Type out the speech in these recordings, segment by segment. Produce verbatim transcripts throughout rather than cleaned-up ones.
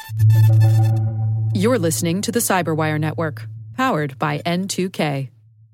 You're listening to the Cyberwire Network, powered by N two K.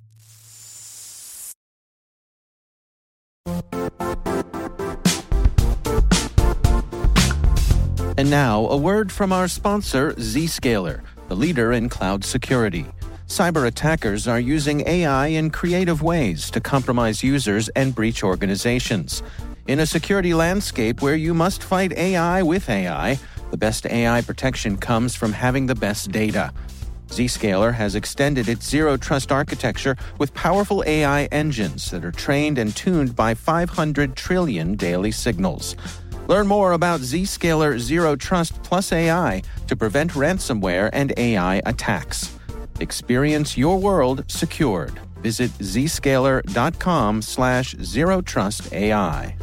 And now, a word from our sponsor, Zscaler, the leader in cloud security. Cyber attackers are using A I in creative ways to compromise users and breach organizations. In a security landscape where you must fight A I with A I, the best A I protection comes from having the best data. Zscaler has extended its zero-trust architecture with powerful A I engines that are trained and tuned by five hundred trillion daily signals. Learn more about Zscaler Zero Trust Plus A I to prevent ransomware and A I attacks. Experience your world secured. Visit zscaler.com slash zero trust AI.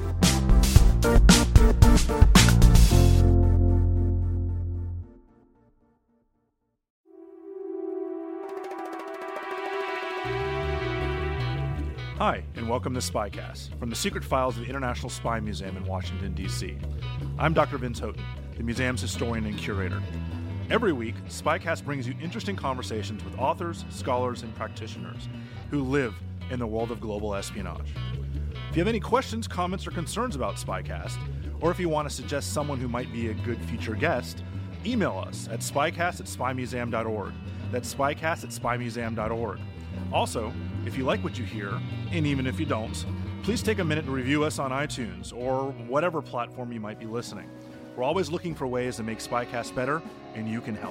Hi, and welcome to SpyCast, from the secret files of the International Spy Museum in Washington, D C I'm Doctor Vince Houghton, the museum's historian and curator. Every week, SpyCast brings you interesting conversations with authors, scholars, and practitioners who live in the world of global espionage. If you have any questions, comments, or concerns about SpyCast, or if you want to suggest someone who might be a good future guest, email us at spycast at spymuseum dot org. That's spycast at spymuseum dot org. Also, if you like what you hear, and even if you don't, please take a minute to review us on iTunes or whatever platform you might be listening. We're always looking for ways to make SpyCast better, and you can help.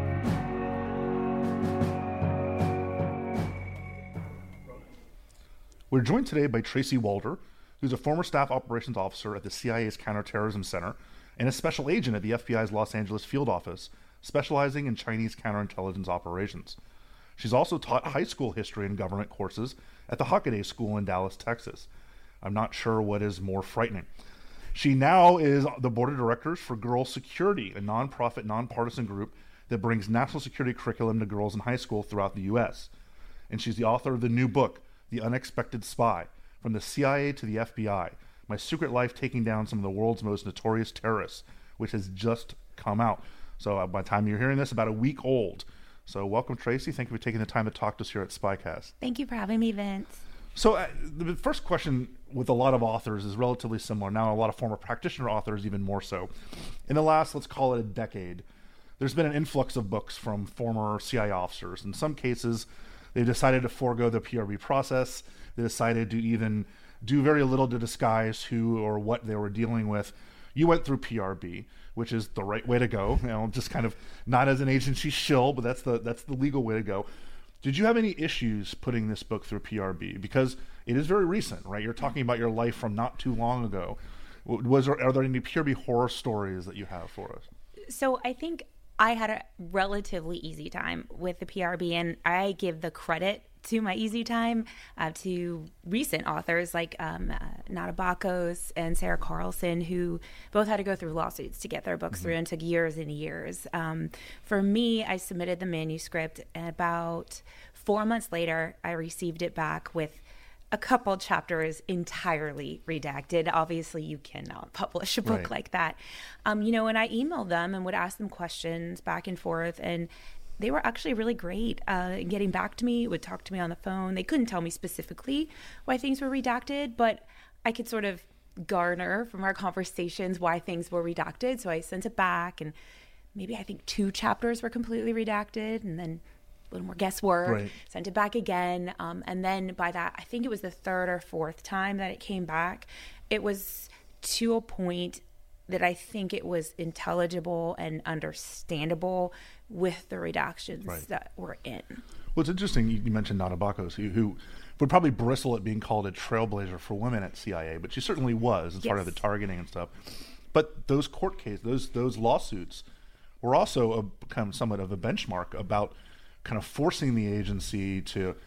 We're joined today by Tracy Walder, who's a former staff operations officer at the C I A's Counterterrorism Center and a special agent at the F B I's Los Angeles field office, specializing in Chinese counterintelligence operations. She's also taught high school history and government courses at the Hockaday School in Dallas, Texas. I'm not sure what is more frightening. She now is the board of directors for Girls Security, a nonprofit, nonpartisan group that brings national security curriculum to girls in high school throughout the U S. And she's the author of the new book, The Unexpected Spy, From the C I A to the F B I, My Secret Life Taking Down Some of the World's Most Notorious Terrorists, which has just come out. So uh, by the time you're hearing this, about a week old. So welcome, Tracy. Thank you for taking the time to talk to us here at SpyCast. Thank you for having me, Vince. So uh, the first question with a lot of authors is relatively similar. Now a lot of former practitioner authors even more so. In the last, let's call it a decade, there's been an influx of books from former C I A officers. In some cases, they've decided to forego the P R B process. They decided to even do very little to disguise who or what they were dealing with. You went through P R B, which is the right way to go. You know, just kind of not as an agency shill, but that's the that's the legal way to go. Did you have any issues putting this book through P R B? Because it is very recent, right? You're talking about your life from not too long ago. Was there, are there any P R B horror stories that you have for us? So I think I had a relatively easy time with the P R B, and I give the credit to my easy time uh, to recent authors like um, uh, Nada Bakos and Sarah Carlson, who both had to go through lawsuits to get their books mm-hmm. through, and took years and years. Um, for me, I submitted the manuscript, and about four months later, I received it back with a couple chapters entirely redacted. Obviously, you cannot publish a book right. like that. Um, you know, and I emailed them and would ask them questions back and forth, and they were actually really great uh, in getting back to me, would talk to me on the phone. They couldn't tell me specifically why things were redacted, but I could sort of garner from our conversations why things were redacted. So I sent it back, and maybe I think two chapters were completely redacted, and then a little more guesswork, right. sent it back again. Um, and then by that, I think it was the third or fourth time that it came back, it was to a point that I think it was intelligible and understandable with the redactions right. that were in. Well, it's interesting you mentioned Nada Bakos, who, who would probably bristle at being called a trailblazer for women at C I A, but she certainly was as yes. part of the targeting and stuff. But those court cases, those those lawsuits, were also a, kind of somewhat of a benchmark about kind of forcing the agency to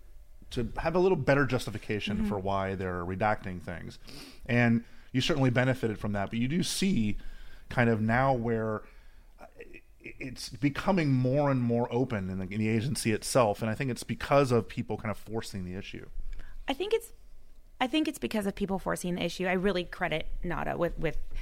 to have a little better justification mm-hmm. for why they're redacting things. And you certainly benefited from that, but you do see kind of now where it's becoming more and more open in the, in the agency itself, and I think it's because of people kind of forcing the issue. I think it's, I think it's because of people forcing the issue. I really credit Nada with with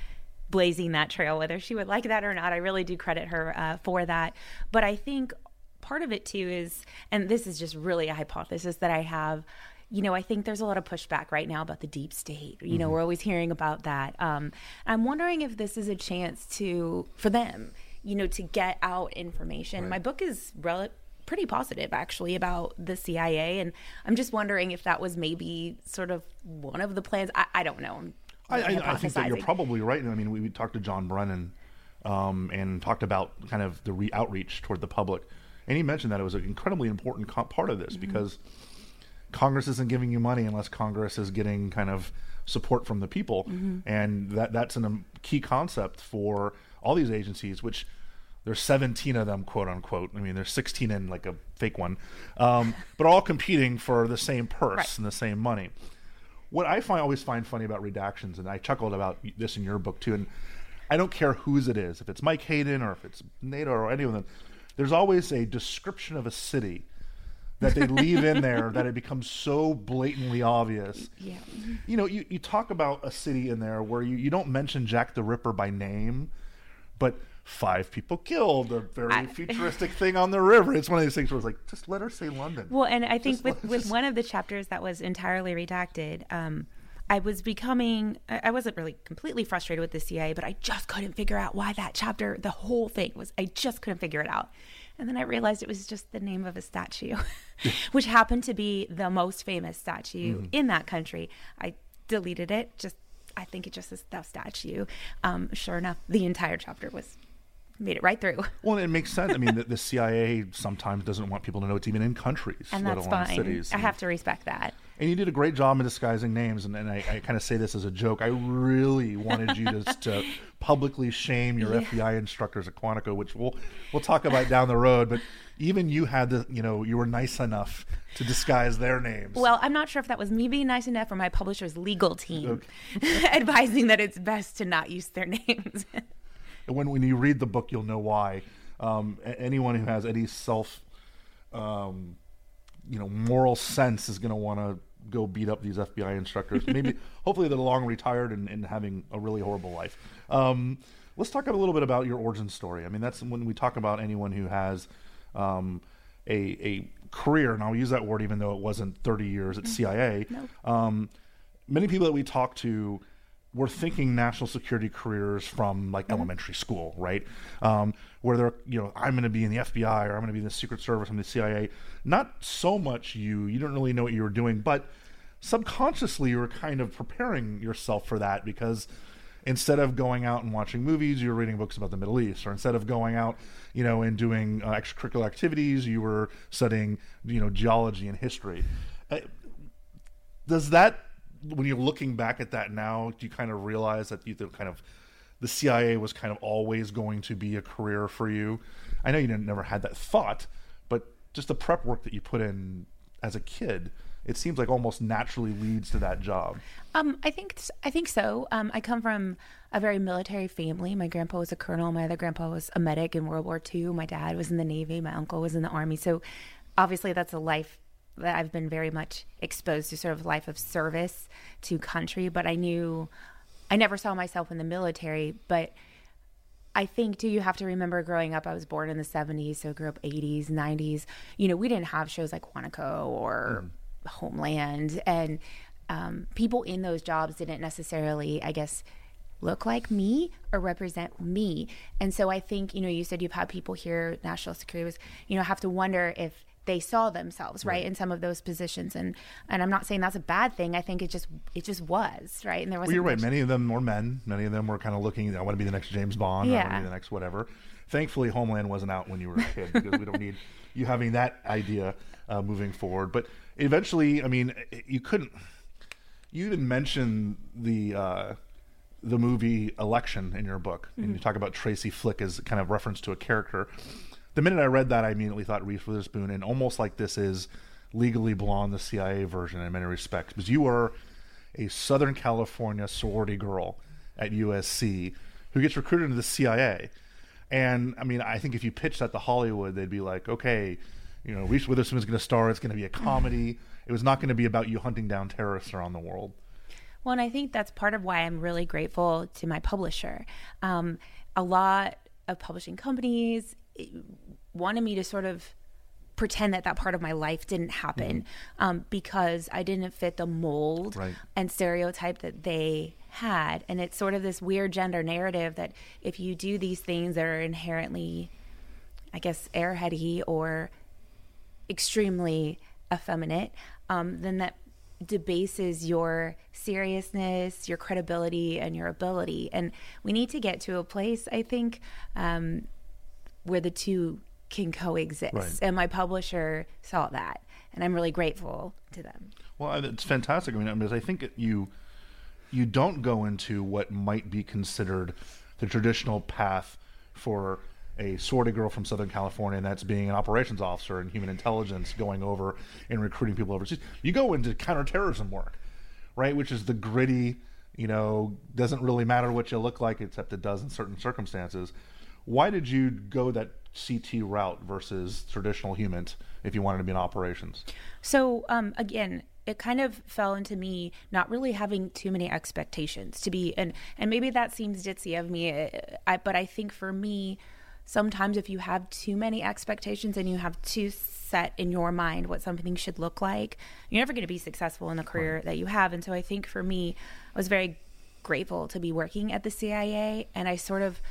blazing that trail, whether she would like that or not. I really do credit her uh, for that. But I think part of it too is, and this is just really a hypothesis that I have, you know, I think there's a lot of pushback right now about the deep state. You mm-hmm. know, we're always hearing about that. Um, I'm wondering if this is a chance to, for them, you know, to get out information. Right. My book is rel- pretty positive, actually, about the C I A. And I'm just wondering if that was maybe sort of one of the plans. I, I don't know. I, I, I think that you're probably right. I mean, we, we talked to John Brennan um, and talked about kind of the re- outreach toward the public. And he mentioned that it was an incredibly important co- part of this mm-hmm. because Congress isn't giving you money unless Congress is getting kind of support from the people. Mm-hmm. And that that's a um, key concept for all these agencies, which there's seventeen of them, quote unquote. I mean, there's sixteen in like a fake one, um, but all competing for the same purse right. and the same money. What I find always find funny about redactions, and I chuckled about this in your book too, and I don't care whose it is, if it's Mike Hayden or if it's NATO or any of them, there's always a description of a city that they leave in there that it becomes so blatantly obvious. Yeah. You know, you, you talk about a city in there where you, you don't mention Jack the Ripper by name, but five people killed, a very I, futuristic thing on the river. It's one of these things where it's like, just let her say London. Well, and I think just with, let, with just... one of the chapters that was entirely redacted, um, I was becoming, I wasn't really completely frustrated with the C I A, but I just couldn't figure out why that chapter, the whole thing was, I just couldn't figure it out. And then I realized it was just the name of a statue, which happened to be the most famous statue mm-hmm. in that country. I deleted it. Just, I think it just is the statue. Um, sure enough, the entire chapter was made it right through. Well, it makes sense. I mean, the, the C I A sometimes doesn't want people to know it's even in countries, and let that's alone fine. cities. I have to respect that. And you did a great job in disguising names, and, and I, I kind of say this as a joke. I really wanted you to, to publicly shame your yeah. F B I instructors at Quantico, which we'll we'll talk about down the road. But even you had the, you know, you were nice enough to disguise their names. Well, I'm not sure if that was me being nice enough or my publisher's legal team okay. advising that it's best to not use their names. When when you read the book, you'll know why. Um, anyone who has any self, um, you know, moral sense is going to want to go beat up these F B I instructors. Maybe, hopefully, they're long retired and, and having a really horrible life. Um, let's talk a little bit about your origin story. I mean, that's when we talk about anyone who has um, a a career, and I'll use that word even though it wasn't thirty years at C I A. No. Um, many people that we talk to were thinking national security careers from like mm-hmm. elementary school, right? Um, where they're, you know, I'm going to be in the F B I or I'm going to be in the Secret Service, I'm the C I A. Not so much you, you don't really know what you were doing, but subconsciously you were kind of preparing yourself for that because instead of going out and watching movies, you were reading books about the Middle East, or instead of going out, you know, and doing uh, extracurricular activities, you were studying, you know, geology and history. Uh, does that, when you're looking back at that now, do you kind of realize that you kind of the C I A was kind of always going to be a career for you? I know you didn't, never had that thought, but just the prep work that you put in as a kid, it seems like almost naturally leads to that job. Um, I think I think so. Um, I come from a very military family. My grandpa was a colonel. My other grandpa was a medic in World War Two. My dad was in the Navy. My uncle was in the Army. So obviously that's a life that I've been very much exposed to, sort of life of service to country. But I knew, I never saw myself in the military. But I think, too, you have to remember growing up, I was born in the seventies, so I grew up eighties, nineties. You know, we didn't have shows like Quantico or mm. Homeland. And um, people in those jobs didn't necessarily, I guess, look like me or represent me. And so I think, you know, you said you've had people here, national security was, you know, have to wonder if they saw themselves right, right in some of those positions, and and I'm not saying that's a bad thing. I think it just it just was right, and there was. Well, you're right. Many of them were men. Many of them were kind of looking. I want to be the next James Bond. Yeah. I want to be the next whatever. Thankfully, Homeland wasn't out when you were a kid because we don't need you having that idea uh, moving forward. But eventually, I mean, you couldn't. You even mentioned the uh, the movie Election in your book, mm-hmm. and you talk about Tracy Flick as kind of reference to a character. The minute I read that, I immediately thought Reese Witherspoon, and almost like this is Legally Blonde, the C I A version in many respects, because you were a Southern California sorority girl at U S C who gets recruited into the C I A. And, I mean, I think if you pitched that to Hollywood, they'd be like, okay, you know, Reese Witherspoon is going to star, it's going to be a comedy. It was not going to be about you hunting down terrorists around the world. Well, and I think that's part of why I'm really grateful to my publisher. Um, a lot of publishing companies wanted me to sort of pretend that that part of my life didn't happen mm-hmm. um, because I didn't fit the mold right. and stereotype that they had. And it's sort of this weird gender narrative that if you do these things that are inherently, I guess, airheady or extremely effeminate, um, then that debases your seriousness, your credibility, and your ability. And we need to get to a place, I think, um, where the two can coexist. Right. And my publisher saw that, and I'm really grateful to them. Well, it's fantastic. I mean, because I think you you don't go into what might be considered the traditional path for a sorority girl from Southern California, and that's being an operations officer in human intelligence, going over and recruiting people overseas. You go into counterterrorism work, right, which is the gritty, you know, doesn't really matter what you look like, except it does in certain circumstances. Why did you go that C T route versus traditional human if you wanted to be in operations? So, um, again, it kind of fell into me not really having too many expectations to be, and, and maybe that seems ditzy of me, I, but I think for me, sometimes if you have too many expectations and you have too set in your mind what something should look like, you're never going to be successful in the career right. that you have. And so I think for me, I was very grateful to be working at the C I A, and I sort of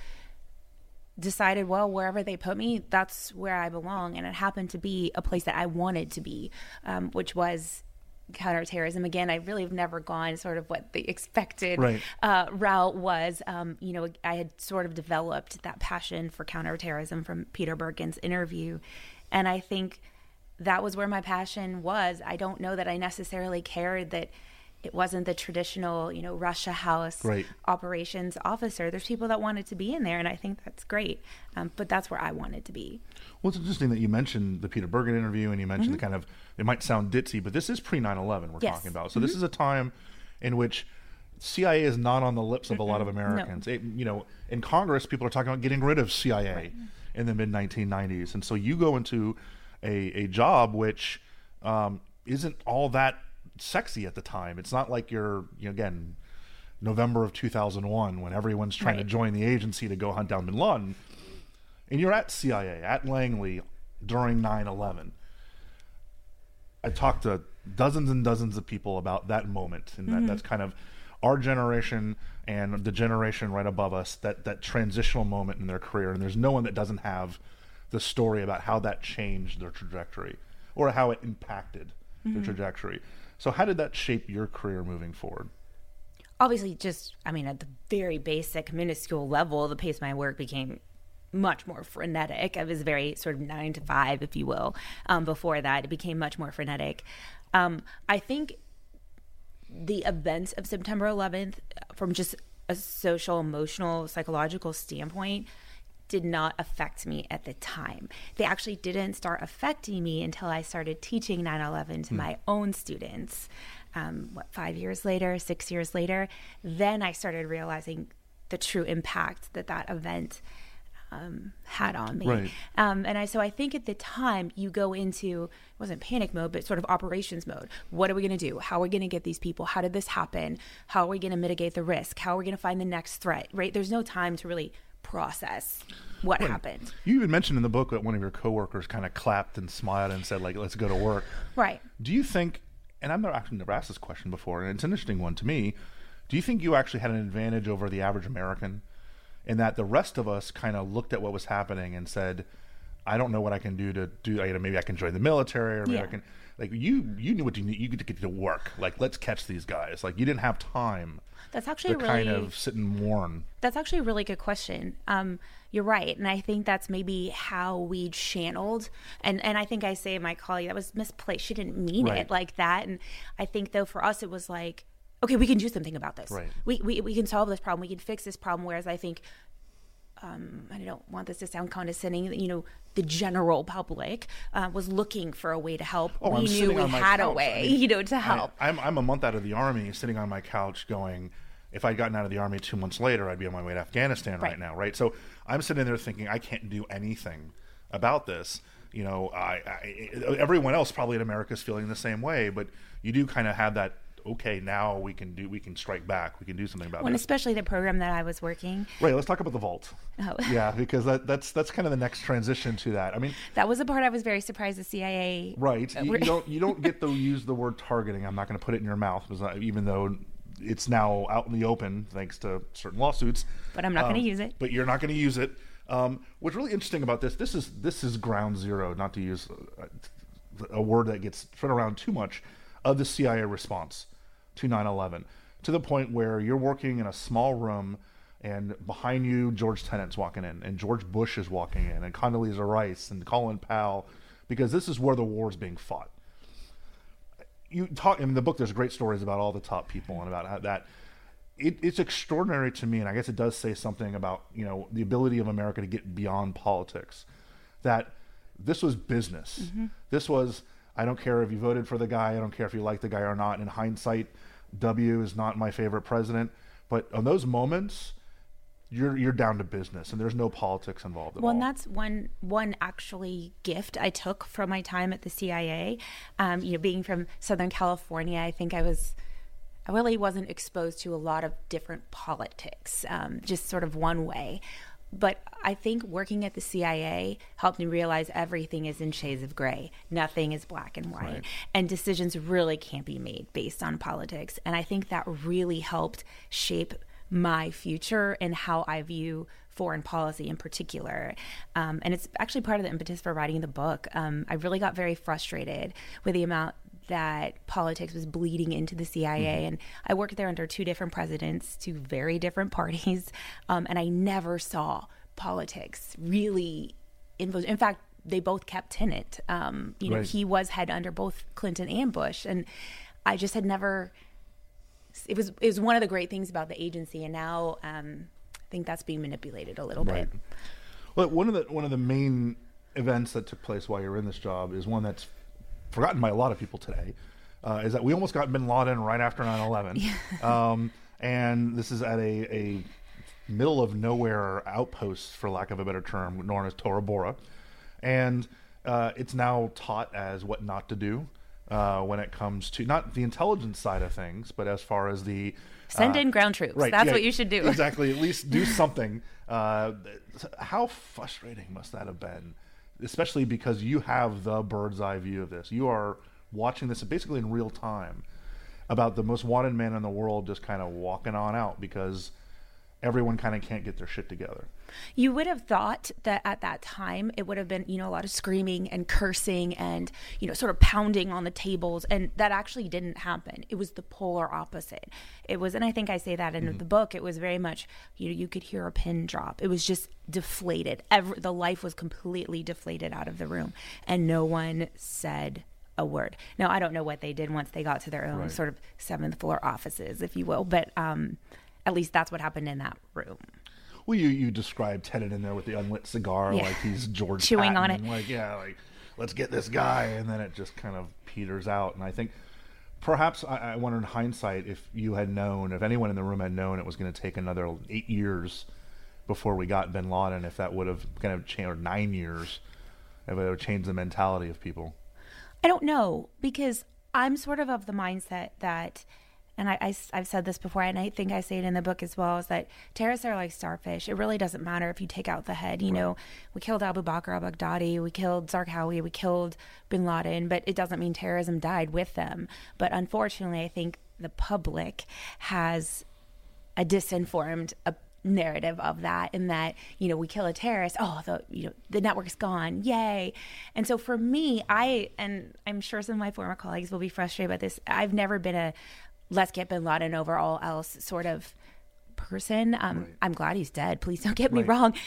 decided, well, wherever they put me, that's where I belong. And it happened to be a place that I wanted to be, um, which was counterterrorism. Again, I really have never gone sort of what the expected right. uh, route was. Um, you know, I had sort of developed that passion for counterterrorism from Peter Bergen's interview. And I think that was where my passion was. I don't know that I necessarily cared that it wasn't the traditional, you know, Russia House right. operations officer. There's people that wanted to be in there, and I think that's great. Um, but that's where I wanted to be. Well, it's interesting that you mentioned the Peter Bergen interview, and you mentioned mm-hmm. the kind of, it might sound ditzy, but this is pre nine eleven we're yes. talking about. So mm-hmm. this is a time in which C I A is not on the lips of Mm-mm. a lot of Americans. No. It, you know, in Congress, people are talking about getting rid of C I A right. in the mid nineteen nineties. And so you go into a, a job which um, isn't all that sexy at the time. It's not like you're, you know, again, November of two thousand one when everyone's trying right. to join the agency to go hunt down bin Laden, and you're at C I A, at Langley during nine eleven. I talked to dozens and dozens of people about that moment, and that, mm-hmm. that's kind of our generation and the generation right above us, that that transitional moment in their career, and there's no one that doesn't have the story about how that changed their trajectory or how it impacted mm-hmm. their trajectory. So how did that shape your career moving forward? Obviously, just, I mean, at the very basic, minuscule level, the pace of my work became much more frenetic. I was very sort of nine to five, if you will. Um, before that, it became much more frenetic. Um, I think the events of September eleventh, from just a social, emotional, psychological standpoint, did not affect me at the time. They actually didn't start affecting me until I started teaching nine eleven to mm. my own students. Um, what, five years later, six years later, then I started realizing the true impact that that event um, had on me. Right. Um, and I, so I think at the time you go into, it wasn't panic mode, but sort of operations mode. What are we going to do? How are we going to get these people? How did this happen? How are we going to mitigate the risk? How are we going to find the next threat, right? There's no time to really process what right. happened. You even mentioned in the book that one of your coworkers kind of clapped and smiled and said, like, let's go to work. Right. Do you think, and I've never actually never asked this question before, and it's an interesting one to me, do you think you actually had an advantage over the average American in that the rest of us kind of looked at what was happening and said, I don't know what I can do to do, you know, maybe I can join the military, or maybe yeah. I can, like, you you knew what you need, you could get to work, like, let's catch these guys. Like, you didn't have time That's actually to really, kind of sit and mourn. That's actually a really good question. Um, you're right. And I think that's maybe how we channeled. And, and I think I say to my colleague, that was misplaced. She didn't mean right. it like that. And I think, though, for us, it was like, okay, we can do something about this. Right. We, we, we can solve this problem. We can fix this problem. Whereas I think, um, I don't want this to sound condescending, you know, the general public uh, was looking for a way to help. Oh, we I'm knew we had couch. a way, I mean, you know, to help. I, I'm, I'm a month out of the Army, sitting on my couch going, if I'd gotten out of the Army two months later, I'd be on my way to Afghanistan right, right now, right? So I'm sitting there thinking, I can't do anything about this. You know, I, I, everyone else probably in America is feeling the same way, but you do kind of have that okay, now we can do we can strike back. We can do something about well, it. And especially the program that I was working. Right. Let's talk about the vault. Oh. Yeah, because that, that's that's kind of the next transition to that. I mean, that was the part I was very surprised the C I A. Right. You, you don't you don't get to use the word targeting. I'm not going to put it in your mouth, because I, even though it's now out in the open thanks to certain lawsuits. But I'm not um, going to use it. But you're not going to use it. Um, what's really interesting about this, this is this is ground zero, not to use a, a word that gets thrown around too much, of the C I A response to nine eleven, to the point where you're working in a small room and behind you George Tenet's walking in and George Bush is walking in and Condoleezza Rice and Colin Powell, because this is where the war is being fought. You talk in the book, there's great stories about all the top people and about how that It, it's extraordinary to me, and I guess it does say something about, you know, the ability of America to get beyond politics, that this was business. Mm-hmm. This was, I don't care if you voted for the guy, I don't care if you like the guy or not. In hindsight, W is not my favorite president, but on those moments, you're you're down to business, and there's no politics involved at well, all. And that's one one actually gift I took from my time at the C I A. Um, you know, being from Southern California, I think I was. I really wasn't exposed to a lot of different politics, um, just sort of one way. But I think working at the C I A helped me realize everything is in shades of gray. Nothing is black and white. Right. And decisions really can't be made based on politics. And I think that really helped shape my future and how I view foreign policy in particular. Um, and it's actually part of the impetus for writing the book. Um, I really got very frustrated with the amount that politics was bleeding into the C I A. Mm-hmm. And I worked there under two different presidents, two very different parties. Um, and I never saw politics really influence. In fact, they both kept Tenet. Um, you know, right. He was head under both Clinton and Bush. And I just had never, it was, it was one of the great things about the agency. And now um, I think that's being manipulated a little right. bit. Well, one of the, one of the main events that took place while you're in this job is one that's forgotten by a lot of people today, uh, is that we almost got bin Laden right after nine eleven. Yeah. Um, and this is at a, a middle of nowhere outpost, for lack of a better term, known as Tora Bora. And uh, it's now taught as what not to do uh, when it comes to, not the intelligence side of things, but as far as the... Send uh, in ground troops. Right, That's yeah, what you should do. Exactly. At least do something. Uh, how frustrating must that have been? Especially because you have the bird's eye view of this. You are watching this basically in real time about the most wanted man in the world just kind of walking on out because everyone kind of can't get their shit together. You would have thought that at that time it would have been, you know, a lot of screaming and cursing and, you know, sort of pounding on the tables. And that actually didn't happen. It was the polar opposite. It was, and I think I say that in mm-hmm. the book, it was very much, you know, you could hear a pin drop. It was just deflated. Every, the life was completely deflated out of the room. And no one said a word. Now, I don't know what they did once they got to their own right. sort of seventh floor offices, if you will. But um, at least that's what happened in that room. Well, you, you described Tenet in there with the unlit cigar, yeah. like he's George chewing Patton, on it. And like, yeah, like, let's get this guy. And then it just kind of peters out. And I think perhaps, I, I wonder in hindsight, if you had known, if anyone in the room had known it was going to take another eight years before we got bin Laden, if that would have kind of changed, or nine years, if it would have changed the mentality of people. I don't know, because I'm sort of of the mindset that, and I, I, I've said this before, and I think I say it in the book as well, is that terrorists are like starfish. It really doesn't matter if you take out the head. You right. know, we killed Abu Bakr al-Baghdadi, we killed Zarqawi, we killed bin Laden, but it doesn't mean terrorism died with them. But unfortunately, I think the public has a disinformed uh, narrative of that, in that, you know, we kill a terrorist, oh, the you know the network's gone, yay. And so for me, I, and I'm sure some of my former colleagues will be frustrated by this, I've never been a let's get bin Laden over all else sort of person. Um, right. I'm glad he's dead. Please don't get me right. wrong.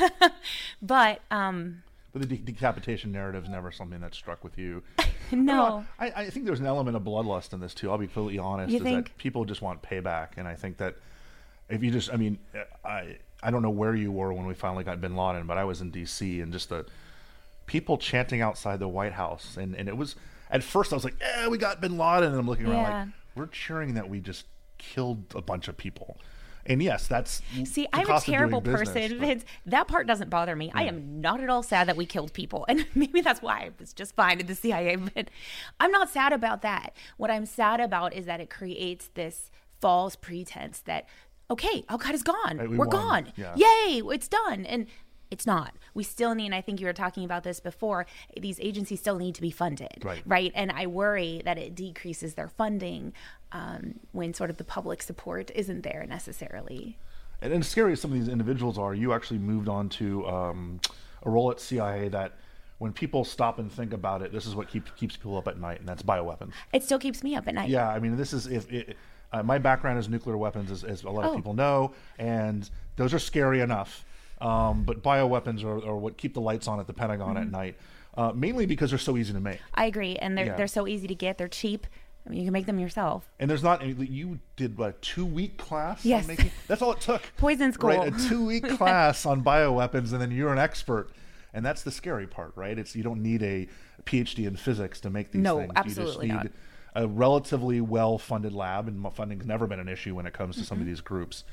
but um, but the de- decapitation narrative is never something that struck with you. No. I, I think there's an element of bloodlust in this too. I'll be completely honest. You is think? That people just want payback, and I think that if you just, I mean, I I don't know where you were when we finally got bin Laden, but I was in D C, and just the people chanting outside the White House, and, and it was, at first I was like, yeah, we got bin Laden, and I'm looking around yeah. like, we're cheering that we just killed a bunch of people. And yes, that's see, the I'm a cost of terrible doing business, person. but- Vince. That part doesn't bother me. I am not at all sad that we killed people, and maybe that's why I was just fine in the C I A. But I'm not sad about that. What I'm sad about is that it creates this false pretense that okay, Al Qaeda's gone, Right, we we're won. gone, Yeah. yay, it's done, and it's not. We still need, and I think you were talking about this before, these agencies still need to be funded, Right. right? And I worry that it decreases their funding um, when sort of the public support isn't there necessarily. And, and as scary as some of these individuals are, you actually moved on to um, a role at C I A that when people stop and think about it, this is what keep, keeps people up at night, and that's bioweapons. It still keeps me up at night. Yeah, I mean, this is if it, uh, my background is nuclear weapons, as, as a lot of Oh. people know, and those are scary enough. Um, but bioweapons are, are what keep the lights on at the Pentagon Mm-hmm. at night, uh, mainly because they're so easy to make. I agree, and they're Yeah. they're so easy to get. They're cheap. I mean, you can make them yourself. And there's not any, you did what, a two week class? Yes. On making, that's all it took. Poison school. Right, a two week class on bioweapons, and then you're an expert. And that's the scary part, right? It's you don't need a P H D in physics to make these No, things. absolutely you not. just need a relatively well funded lab, and funding's never been an issue when it comes to Mm-hmm. some of these groups.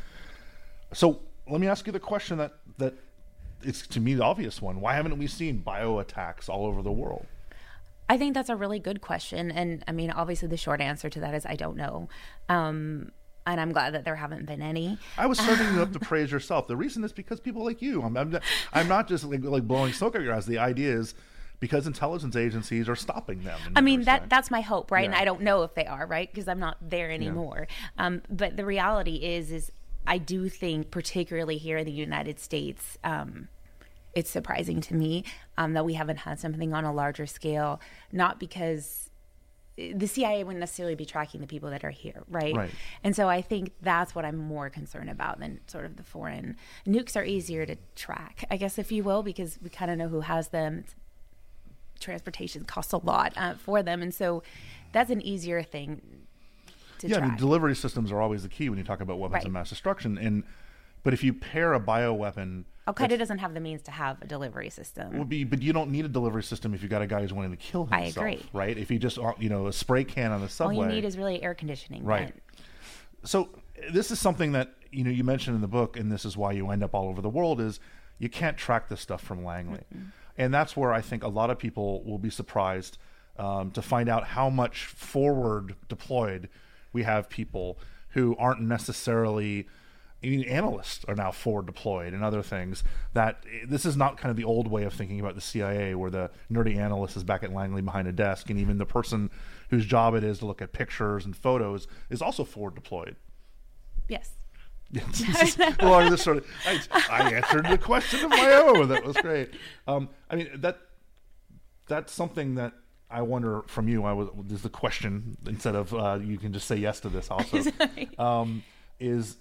So let me ask you the question that that it's to me the obvious one. Why haven't we seen bio attacks all over the world? I think that's a really good question, and I mean, obviously, the short answer to that is I don't know. Um, and I'm glad that there haven't been any. I was serving you up to praise yourself. The reason is because people like you. I'm, I'm, not, I'm not just like, like blowing smoke up your ass. The idea is because intelligence agencies are stopping them. in I mean, respect. that that's my hope, right? And Yeah. I don't know if they are, right? Because I'm not there anymore. Um, but the reality is, is I do think, particularly here in the United States, um, it's surprising to me um, that we haven't had something on a larger scale. Not because the C I A wouldn't necessarily be tracking the people that are here, right? Right. And so I think that's what I'm more concerned about than sort of the foreign nukes are easier to track, I guess, if you will, because we kind of know who has them. Transportation costs a lot uh, for them, and so that's an easier thing to yeah, I track. mean, delivery systems are always the key when you talk about weapons Right. of mass destruction. And but if you pair a bioweapon, Al Qaeda doesn't have the means to have a delivery system. would be, but you don't need a delivery system if you got a guy who's wanting to kill I himself. agree. Right? If you just uh, you know a spray can on the All subway, you need is really air conditioning. Right. So this is something that you know you mentioned in the book, and this is why you end up all over the world. Is you can't track this stuff from Langley, mm-hmm. and that's where I think a lot of people will be surprised um, to find out how much forward deployed we have people who aren't necessarily. I mean, analysts are now forward deployed and other things. That this is not kind of the old way of thinking about the C I A, where the nerdy analyst is back at Langley behind a desk, and even the person whose job it is to look at pictures and photos is also forward deployed. Yes. Yes. Well, this sort of, I, I answered the question of my own. That was great. Um, I mean that that's something that I wonder from you. I was this is the question instead of uh, you can just say yes to this also. um, is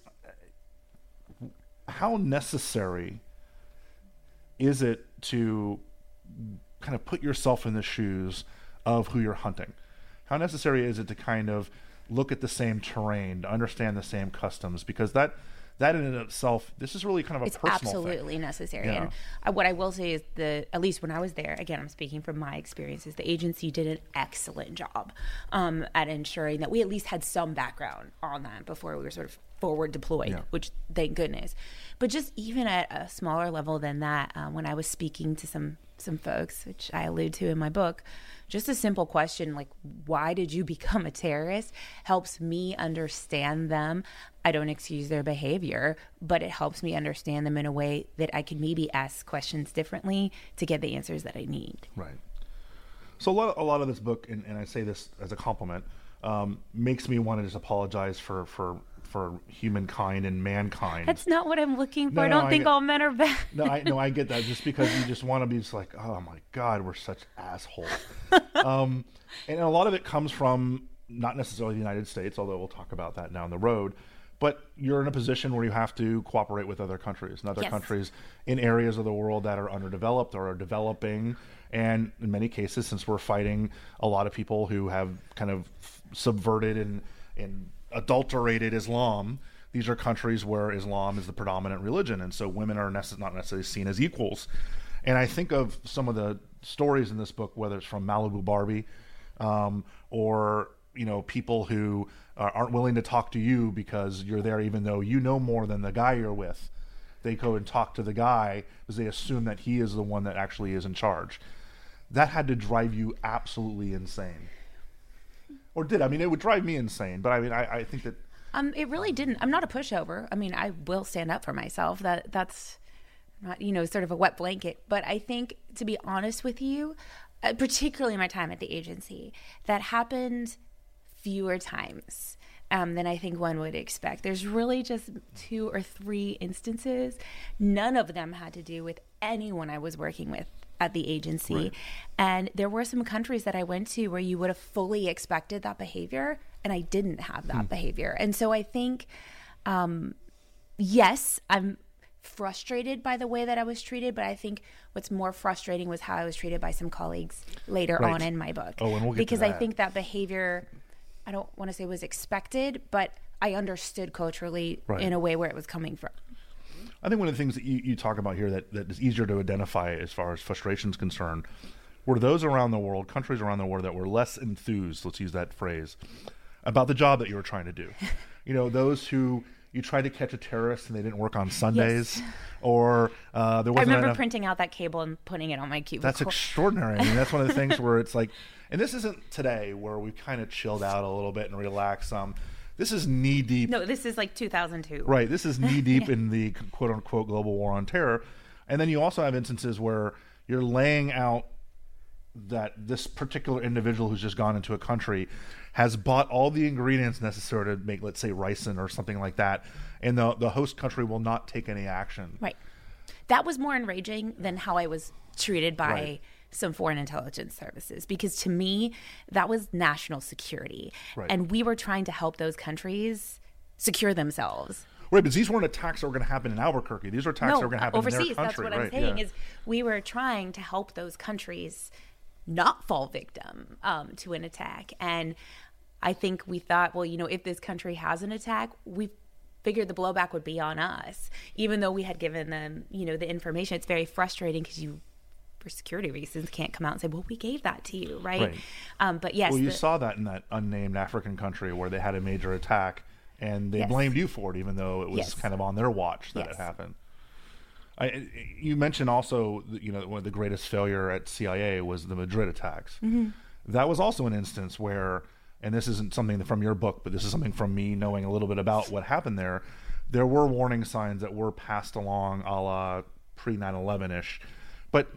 how necessary is it to kind of put yourself in the shoes of who you're hunting? How necessary is it to kind of look at the same terrain, to understand the same customs? Because that that in and of itself, this is really kind of a It's personal absolutely thing. necessary. Yeah. And uh, what I will say is, the at least when I was there, again, I'm speaking from my experiences, the agency did an excellent job um, at ensuring that we at least had some background on that before we were sort of forward deployed, Yeah. which thank goodness. But just even at a smaller level than that, um, when I was speaking to some some folks, which I allude to in my book, just a simple question like, why did you become a terrorist, helps me understand them. I don't excuse their behavior, but it helps me understand them in a way that I can maybe ask questions differently to get the answers that I need. Right. So a lot, a lot of this book, and, and I say this as a compliment, um, makes me want to just apologize for, for, for humankind and mankind. That's not what I'm looking for. No, I no, don't I think get- all men are bad. No, I no, I get that. Just because you just want to be just like, oh my God, we're such assholes. um, and a lot of it comes from not necessarily the United States, although we'll talk about that down the road. But you're in a position where you have to cooperate with other countries and other Yes. countries in areas of the world that are underdeveloped or are developing. And in many cases, since we're fighting a lot of people who have kind of subverted and, and adulterated Islam, these are countries where Islam is the predominant religion. And so women are necess- not necessarily seen as equals. And I think of some of the stories in this book, whether it's from Malibu Barbie um, or you know, people who uh, aren't willing to talk to you because you're there, even though you know more than the guy you're with. They go and talk to the guy because they assume that he is the one that actually is in charge. That had to drive you absolutely insane. Or did. I mean, it would drive me insane, but I mean, I, I think that... Um, it really didn't. I'm not a pushover. I mean, I will stand up for myself. That That's not, you know, sort of a wet blanket. But I think, to be honest with you, uh, particularly my time at the agency, that happened fewer times um, than I think one would expect. There's really just two or three instances. None of them had to do with anyone I was working with at the agency. Right. And there were some countries that I went to where you would have fully expected that behavior, and I didn't have that hmm. behavior. And so I think, um, yes, I'm frustrated by the way that I was treated, but I think what's more frustrating was how I was treated by some colleagues later right. on in my book. Oh, and we'll get because to that. I think that behavior, I don't want to say was expected, but I understood culturally right. in a way where it was coming from. I think one of the things that you, you talk about here that, that is easier to identify as far as frustration is concerned were those around the world, countries around the world that were less enthused, let's use that phrase, about the job that you were trying to do. You know, those who you tried to catch a terrorist and they didn't work on Sundays, yes. or uh, there wasn't I remember enough... printing out that cable and putting it on my cubicle. That's extraordinary. I mean, that's one of the things where it's like, and this isn't today where we kind of chilled out a little bit and relaxed some. This is knee deep. No, this is like two thousand two. Right. This is knee deep yeah. in the quote unquote global war on terror. And then you also have instances where you're laying out that this particular individual who's just gone into a country has bought all the ingredients necessary to make, let's say, ricin or something like that. And the, the host country will not take any action. Right. That was more enraging than how I was treated by right. some foreign intelligence services, because to me, that was national security. Right. And we were trying to help those countries secure themselves. Right, but these weren't attacks that were going to happen in Albuquerque. These were attacks no, that were going to happen overseas, in their country. That's what right, I'm saying yeah. is we were trying to help those countries not fall victim um, to an attack. And I think we thought, well, you know, if this country has an attack, we figured the blowback would be on us, even though we had given them, you know, the information. It's very frustrating because you, for security reasons, can't come out and say, well, we gave that to you, right? right. Um, but yes. Well, you the, saw that in that unnamed African country where they had a major attack and they yes. blamed you for it, even though it was yes. kind of on their watch that yes. it happened. I, you mentioned also, you know, one of the greatest failure at C I A was the Madrid attacks. Mm-hmm. That was also an instance where, and this isn't something from your book, but this is something from me knowing a little bit about what happened there. There were warning signs that were passed along a la pre nine eleven-ish. But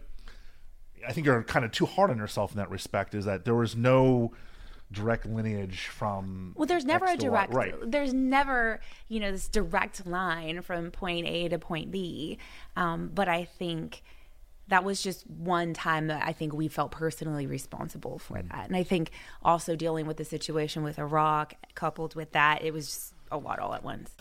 I think you're kind of too hard on yourself in that respect, is that there was no direct lineage from well there's never X a to direct Y. Right. There's never, you know, this direct line from point A to point B, um, but I think that was just one time that I think we felt personally responsible for mm. that. And I think also dealing with the situation with Iraq coupled with that, it was just a lot all at once.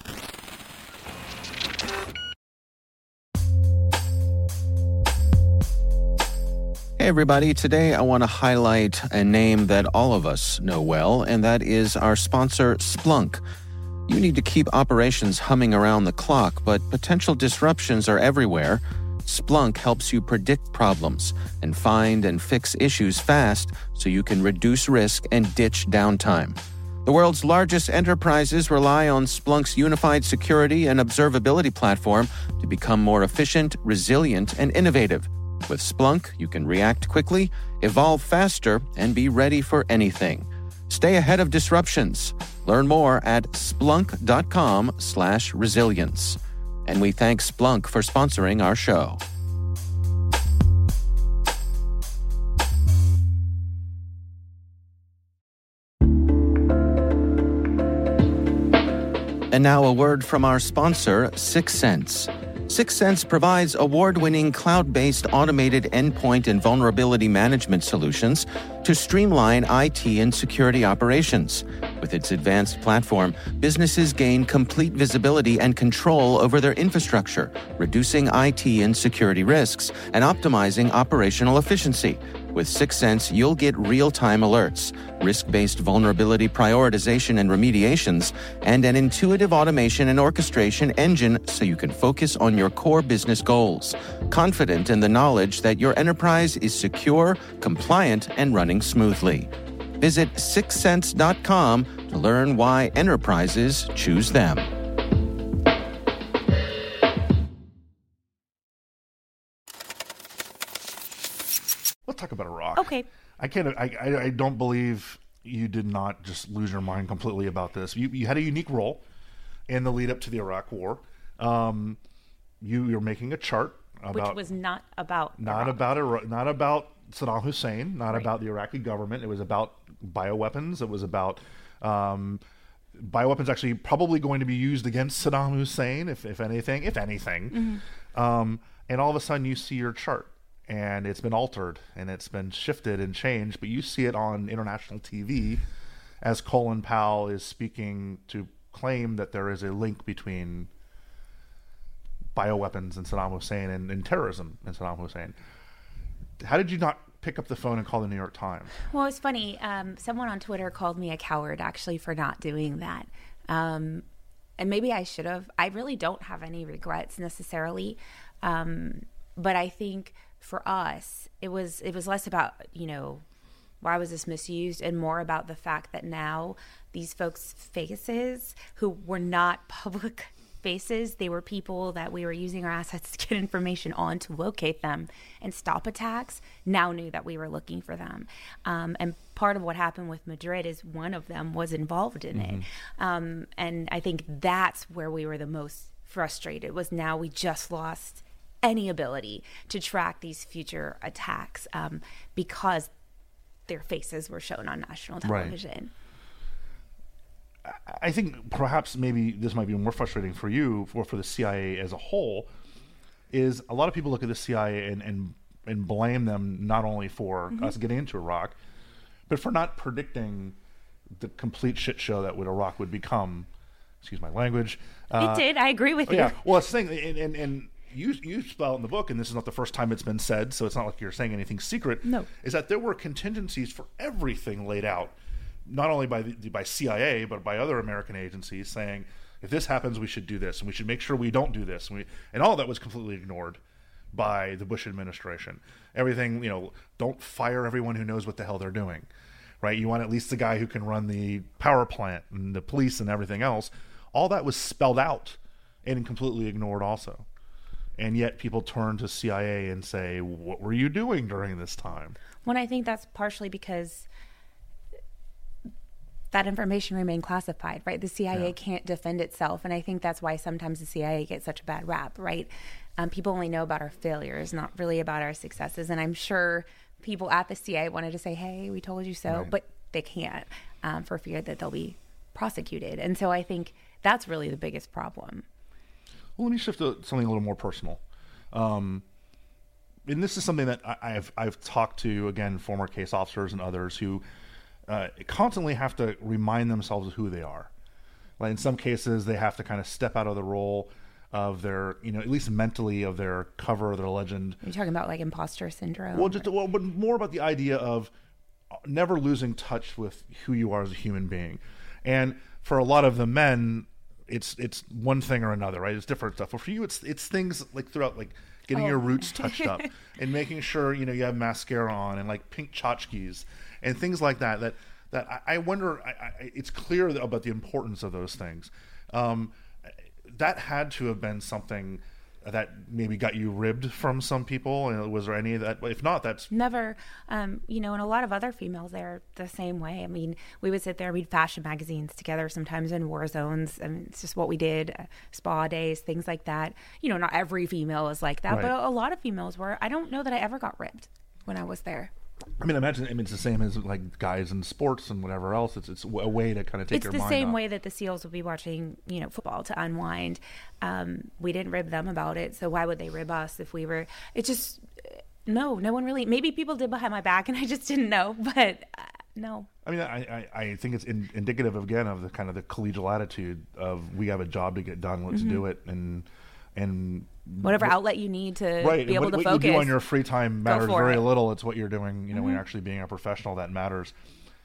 Hey everybody, today I want to highlight a name that all of us know well, and that is our sponsor, Splunk. You need to keep operations humming around the clock, but potential disruptions are everywhere. Splunk helps you predict problems and find and fix issues fast so you can reduce risk and ditch downtime. The world's largest enterprises rely on Splunk's unified security and observability platform to become more efficient, resilient, and innovative. With Splunk, you can react quickly, evolve faster, and be ready for anything. Stay ahead of disruptions. Learn more at splunk.com slash resilience. And we thank Splunk for sponsoring our show. And now a word from our sponsor, Syxsense. Syxsense provides award-winning cloud-based automated endpoint and vulnerability management solutions to streamline I T and security operations. With its advanced platform, businesses gain complete visibility and control over their infrastructure, reducing I T and security risks and optimizing operational efficiency. With Syxsense, you'll get real-time alerts, risk-based vulnerability prioritization and remediations, and an intuitive automation and orchestration engine so you can focus on your core business goals, confident in the knowledge that your enterprise is secure, compliant, and running smoothly. Visit six sense dot com to learn why enterprises choose them. Let's talk about Iraq. Okay. I can't. I, I. I don't believe you did not just lose your mind completely about this. You. You had a unique role in the lead up to the Iraq War. Um, you. You're making a chart about, which was not about not Iraq. about Iraq, not about Saddam Hussein, not Right. about the Iraqi government. It was about bioweapons. It was about um, bioweapons actually probably going to be used against Saddam Hussein, if if anything, if anything. Mm-hmm. Um, and all of a sudden, you see your chart. And it's been altered and it's been shifted and changed, but you see it on international T V as Colin Powell is speaking to claim that there is a link between bioweapons and Saddam Hussein and, and terrorism and Saddam Hussein. How did you not pick up the phone and call the New York Times? Well, it's funny. Um, someone on Twitter called me a coward actually for not doing that. Um, and maybe I should have. I really don't have any regrets necessarily. Um, but I think for us, it was it was less about, you know, why was this misused, and more about the fact that now these folks' faces, who were not public faces, they were people that we were using our assets to get information on to locate them and stop attacks, now knew that we were looking for them. Um, and part of what happened with Madrid is one of them was involved in mm-hmm. it. Um, and I think that's where we were the most frustrated, was now we just lost any ability to track these future attacks um, because their faces were shown on national television. Right. I think perhaps maybe this might be more frustrating for you, or for the C I A as a whole, is a lot of people look at the C I A and and, and blame them not only for mm-hmm. us getting into Iraq, but for not predicting the complete shit show that would Iraq would become. Excuse my language. Uh, it did. I agree with you. Yeah. Well, it's the thing, and, and, and you you spell it in the book, and this is not the first time it's been said, so it's not like you're saying anything secret. No. Is that there were contingencies for everything laid out, not only by the, by C I A, but by other American agencies, saying, if this happens, we should do this, and we should make sure we don't do this. And, we, and all that was completely ignored by the Bush administration. Everything, you know, don't fire everyone who knows what the hell they're doing, right? You want at least the guy who can run the power plant and the police and everything else. All that was spelled out and completely ignored also. And yet people turn to C I A and say, what were you doing during this time? Well, I think that's partially because that information remained classified, right? The C I A yeah. can't defend itself. And I think that's why sometimes the C I A gets such a bad rap, right? Um, people only know about our failures, not really about our successes. And I'm sure people at the C I A wanted to say, hey, we told you so, right. but they can't um, for fear that they'll be prosecuted. And so I think that's really the biggest problem. Well, let me shift to something a little more personal. Um, and this is something that I, I've I've talked to, again, former case officers and others who uh, constantly have to remind themselves of who they are. Like in some cases, they have to kind of step out of the role of their, you know, at least mentally, of their cover, their legend. Are you talking about like imposter syndrome? Well, just well, but more about the idea of never losing touch with who you are as a human being. And for a lot of the men, it's it's one thing or another, right? It's different stuff. But for you, it's it's things like throughout, like getting oh. your roots touched up and making sure, you know, you have mascara on and like pink tchotchkes and things like that. That that I, I wonder. I, I, it's clear about the importance of those things. Um, that had to have been something that maybe got you ribbed from some people. And was there any of that? If not, that's never. Um, you know, and a lot of other females, they're the same way. I mean, we would sit there, read fashion magazines together, sometimes in war zones, and it's just what we did. Uh, spa days, things like that. You know, not every female is like that, right. but a lot of females were. I don't know that I ever got ribbed when I was there. I mean, imagine. I mean, it's the same as like guys in sports and whatever else. It's it's a way to kind of take it's your mind mind It's the same off. way that the SEALs would be watching, you know, football to unwind. Um, we didn't rib them about it, so why would they rib us if we were? It just no, no one really. Maybe people did behind my back, and I just didn't know. But uh, no. I mean, I, I, I think it's in, indicative again of the kind of the collegial attitude of we have a job to get done. Let's mm-hmm. do it, and and. Whatever what, outlet you need to right. be able what, to what focus. What you do on your free time matters very it. little. It's what you're doing, you know, mm-hmm. when you're actually being a professional, that matters.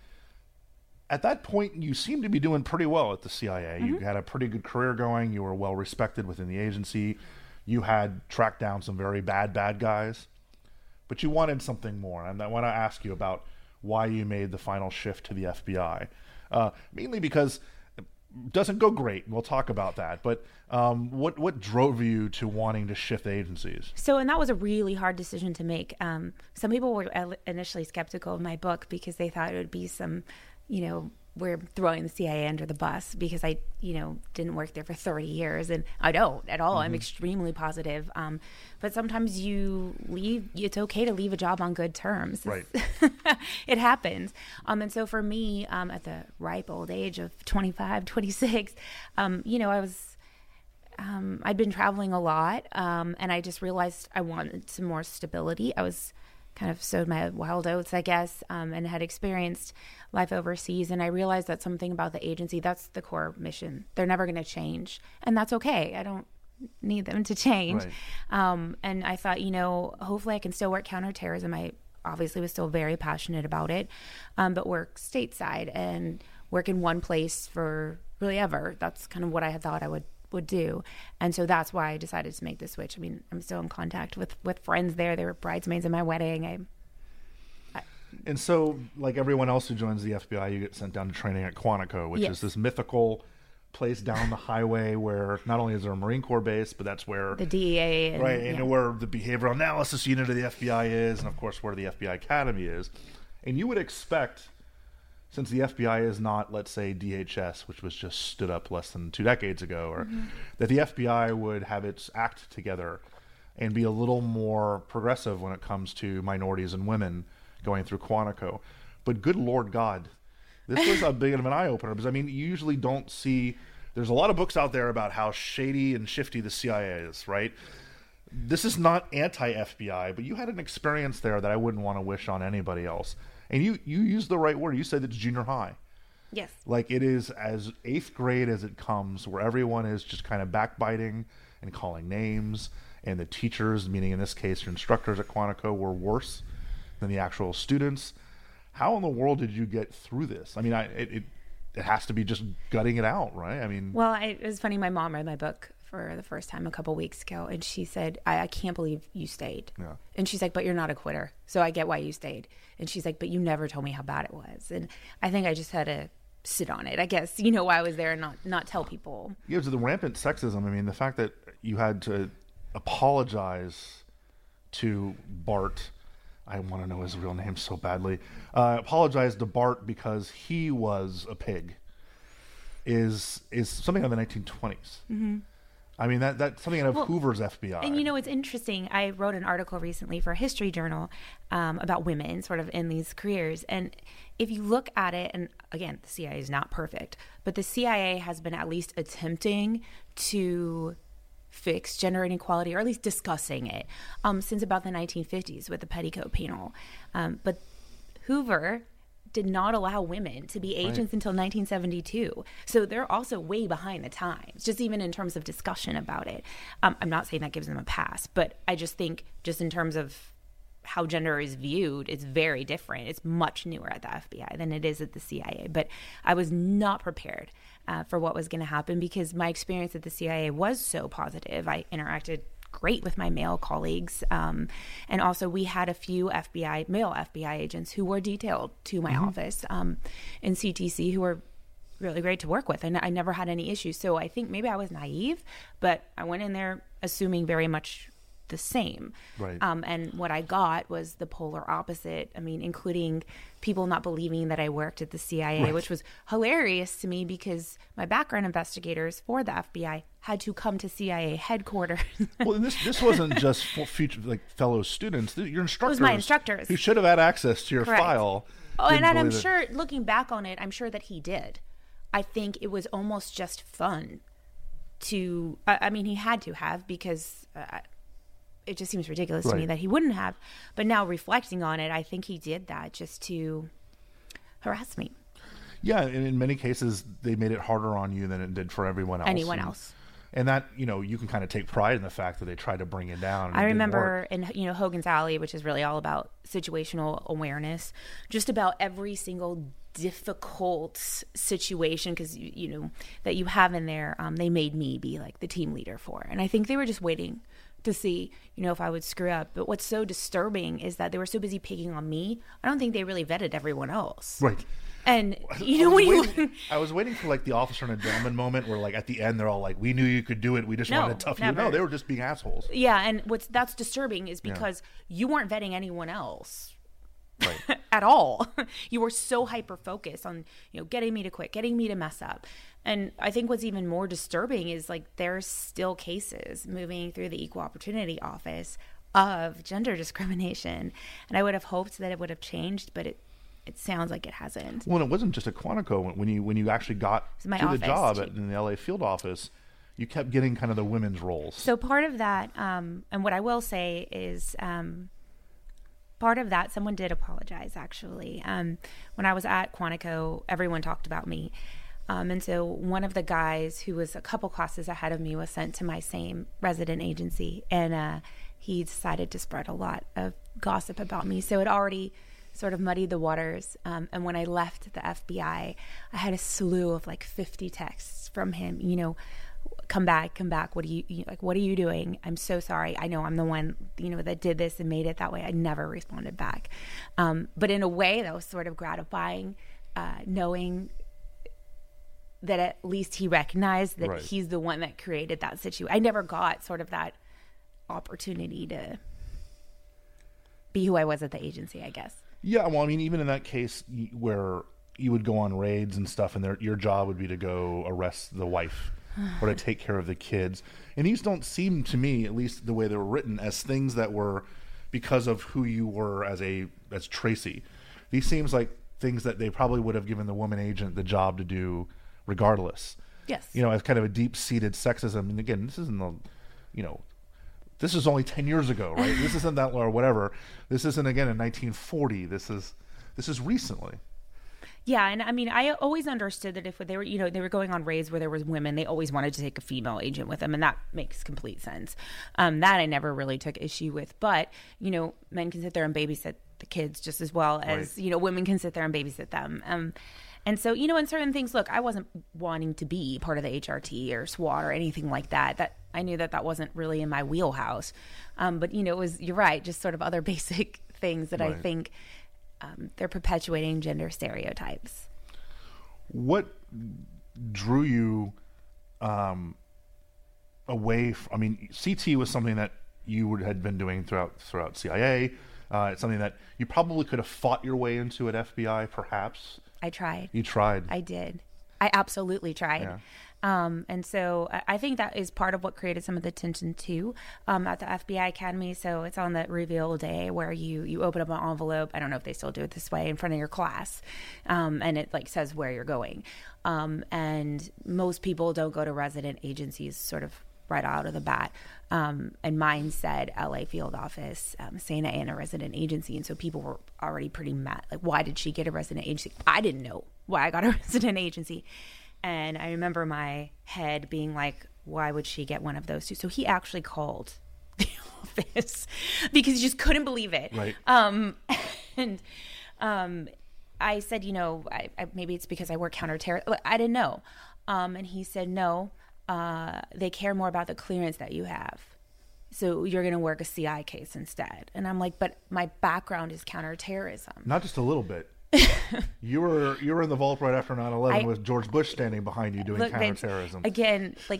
At that point, you seem to be doing pretty well at the C I A. Mm-hmm. You had a pretty good career going. You were well respected within the agency. You had tracked down some very bad, bad guys. But you wanted something more. And I want to ask you about why you made the final shift to the F B I. Uh, mainly because it doesn't go great. We'll talk about that. But um, what what drove you to wanting to shift agencies? So, and that was a really hard decision to make. Um, some people were initially skeptical of my book because they thought it would be some, you know, we're throwing the C I A under the bus because I, you know, didn't work there for thirty years, and I don't at all. Mm-hmm. I'm extremely positive. Um, but sometimes you leave, it's okay to leave a job on good terms. Right. It happens. Um, and so for me, um, at the ripe old age of twenty-five, twenty-six, um, you know, I was, um, I'd been traveling a lot, um, and I just realized I wanted some more stability. I was kind of sowed my wild oats, I guess, um, and had experienced life overseas. And I realized that something about the agency, that's the core mission. They're never going to change. And that's okay. I don't need them to change. Right. Um, and I thought, you know, hopefully I can still work counterterrorism. I obviously was still very passionate about it, um, but work stateside and work in one place for really ever. That's kind of what I had thought I would would do. And so that's why I decided to make the switch. I mean, I'm still in contact with, with friends there. They were bridesmaids at my wedding. I, I And so, like everyone else who joins the F B I, you get sent down to training at Quantico, which yes. is this mythical place down the highway where not only is there a Marine Corps base, but that's where the D E A and, right, and yeah. where the behavioral analysis unit of the F B I is, and of course where the F B I Academy is. And you would expect, since the F B I is not, let's say, D H S, which was just stood up less than two decades ago, or mm-hmm. that the F B I would have its act together and be a little more progressive when it comes to minorities and women going through Quantico. But good Lord God, this was a bit of an eye-opener, because, I mean, you usually don't see... There's a lot of books out there about how shady and shifty the C I A is, right? This is not anti-F B I, but you had an experience there that I wouldn't want to wish on anybody else. And you, you used the right word. You said it's junior high. Yes. Like, it is as eighth grade as it comes, where everyone is just kind of backbiting and calling names. And the teachers, meaning in this case your instructors at Quantico, were worse than the actual students. How in the world did you get through this? I mean, I, it, it it has to be just gutting it out, right? I mean... Well, I, it was funny. My mom read my book for the first time a couple weeks ago, and she said, I, I can't believe you stayed. Yeah. And she's like, but you're not a quitter, so I get why you stayed. And she's like, but you never told me how bad it was. And I think I just had to sit on it, I guess, you know, while I was there and not, not tell people. Yeah, to the rampant sexism. I mean, the fact that you had to apologize to Bart... I want to know his real name so badly. Uh, apologize to Bart because he was a pig. Is is something of the nineteen twenties. Mm-hmm. I mean, that that's something out of well, Hoover's F B I. And you know, it's interesting. I wrote an article recently for a history journal um, about women sort of in these careers. And if you look at it, and again, the C I A is not perfect, but the C I A has been at least attempting to fix gender inequality, or at least discussing it, um, since about the nineteen fifties with the Petticoat Panel. Um, but Hoover did not allow women to be agents right. until nineteen seventy-two. So they're also way behind the times, just even in terms of discussion about it. Um, I'm not saying that gives them a pass, but I just think just in terms of how gender is viewed, it's very different. It's much newer at the F B I than it is at the C I A. But I was not prepared uh, for what was going to happen, because my experience at the C I A was so positive. I interacted great with my male colleagues. Um, and also we had a few F B I, male F B I agents who were detailed to my mm-hmm. office um, in C T C, who were really great to work with. And I never had any issues. So I think maybe I was naive, but I went in there assuming very much the same. Right. Um, and what I got was the polar opposite. I mean, including people not believing that I worked at the C I A, right. which was hilarious to me, because my background investigators for the F B I had to come to C I A headquarters. Well, and this this wasn't just for future like fellow students. Your instructors, it was my instructors, who should have had access to your Correct. file. Oh, and, and I'm sure, looking back on it, I'm sure that he did. I think it was almost just fun to. I, I mean, he had to have, because. Uh, It just seems ridiculous right. to me that he wouldn't have. But now reflecting on it, I think he did that just to harass me. Yeah, and in many cases, they made it harder on you than it did for everyone else. Anyone and, else. And that, you know, you can kind of take pride in the fact that they tried to bring it down. And I it remember in, you know, Hogan's Alley, which is really all about situational awareness, just about every single difficult situation, because, you, you know, that you have in there, um, they made me be like the team leader for. And I think they were just waiting to see, you know, if I would screw up. But what's so disturbing is that they were so busy picking on me. I don't think they really vetted everyone else. Right. And, you know, when waiting, you... I was waiting for, like, the officer and a gentleman moment where, like, at the end, they're all like, we knew you could do it. We just No, wanted to tough never. you. No, they were just being assholes. Yeah, and what's that's disturbing is because yeah. you weren't vetting anyone else. Right. At all. You were so hyper focused on, you know, getting me to quit, getting me to mess up. And I think what's even more disturbing is like there's still cases moving through the Equal Opportunity Office of gender discrimination. And I would have hoped that it would have changed, but it it sounds like it hasn't. Well, it wasn't just at Quantico. When you when you actually got to the job at, in the L A field office, you kept getting kind of the women's roles. So part of that, um, and what I will say is, um, part of that, someone did apologize, actually. Um, when I was at Quantico, everyone talked about me. Um, and so one of the guys who was a couple classes ahead of me was sent to my same resident agency. And uh, he decided to spread a lot of gossip about me. So it already sort of muddied the waters. Um, and when I left the F B I, I had a slew of like fifty texts from him, you know, come back, come back. What are you, you like, what are you doing? I'm so sorry. I know I'm the one, you know, that did this and made it that way. I never responded back. Um, but in a way that was sort of gratifying, uh, knowing that at least he recognized that right. he's the one that created that situation. I never got sort of that opportunity to be who I was at the agency, I guess. Yeah. Well, I mean, even in that case where you would go on raids and stuff and their, your job would be to go arrest the wife or to take care of the kids. And these don't seem to me, at least the way they were written, as things that were because of who you were as a as Tracy. These seems like things that they probably would have given the woman agent the job to do regardless. Yes. You know, as kind of a deep-seated sexism. And again, this isn't the, you know, this is only ten years ago, right? This isn't that, or whatever. This isn't, again, in nineteen forty. This is this is recently. Yeah, and I mean, I always understood that if they were, you know, they were going on raids where there was women, they always wanted to take a female agent with them, and that makes complete sense. Um, that I never really took issue with, but you know, men can sit there and babysit the kids just as well as right. you know, women can sit there and babysit them. Um, and so, you know, in certain things, look, I wasn't wanting to be part of the H R T or SWAT or anything like that. That I knew that that wasn't really in my wheelhouse. Um, but you know, it was, you're right, just sort of other basic things that right. I think. Um, they're perpetuating gender stereotypes. What drew you um, away? From, I mean, C T was something that you would, had been doing throughout throughout C I A. Uh, it's something that you probably could have fought your way into at F B I, perhaps. I tried. You tried. I did. I absolutely tried. Yeah. Um, and so I think that is part of what created some of the tension too, um, at the F B I Academy. So it's on that reveal day where you, you open up an envelope. I don't know if they still do it this way in front of your class. Um, and it like says where you're going. Um, and most people don't go to resident agencies sort of right out of the bat. Um, and mine said L A field office, um, Santa Ana resident agency. And so people were already pretty mad. Like, why did she get a resident agency? I didn't know why I got a resident agency. And I remember my head being like, why would she get one of those two? So he actually called the office because he just couldn't believe it. Right. Um, and um, I said, you know, I, I, maybe it's because I work counterterror. I didn't know. Um, and he said, no, uh, they care more about the clearance that you have. So you're going to work a C I case instead. And I'm like, but my background is counterterrorism. Not just a little bit. you were you were in the vault right after nine eleven with George Bush standing behind you doing look, counterterrorism. Again, like,